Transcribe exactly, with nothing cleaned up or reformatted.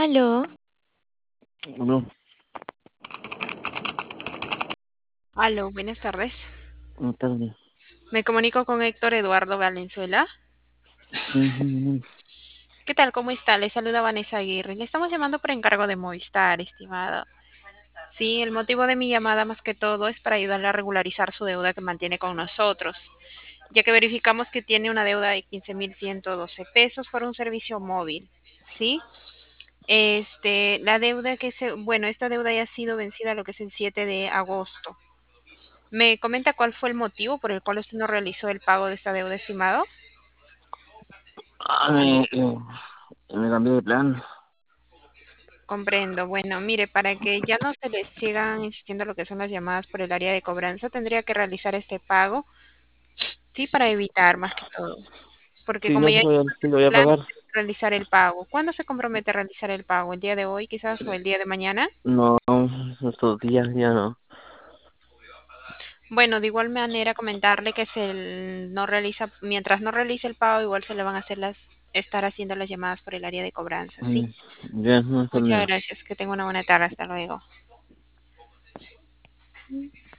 Aló, No, Aló, buenas tardes. no tarde. Me comunico con Héctor Eduardo Valenzuela. Ujú. ¿Qué tal? ¿Cómo está? Le saluda Vanessa Aguirre. Le estamos llamando por encargo de Movistar, estimado. Sí, el motivo de mi llamada más que todo es para ayudarle a regularizar su deuda que mantiene con nosotros, ya que verificamos que tiene una deuda de quince mil ciento doce pesos por un servicio móvil. ¿Sí? Este, la deuda que se, bueno, esta deuda ya ha sido vencida lo que es el siete de agosto. ¿Me comenta cuál fue el motivo por el cual usted no realizó el pago de esta deuda, estimado? Ah, me, eh, me cambié de plan. Comprendo. Bueno, mire, para que ya no se les sigan insistiendo lo que son las llamadas por el área de cobranza, tendría que realizar este pago, sí, para evitar más que todo. Porque Sí, como no, ya sí, hay lo voy a, sí lo voy a plan, pagar. tiene que realizar el pago. ¿Cuándo se compromete a realizar el pago? ¿El día de hoy quizás o el día de mañana? No, estos días ya no. Bueno, de igual manera comentarle que se l- no realiza, mientras no realice el pago, igual se le van a hacer las, estar haciendo las llamadas por el área de cobranza, ¿sí? Mm, Ya, no hay Muchas problema. gracias. Que tenga una buena tarde. Hasta luego.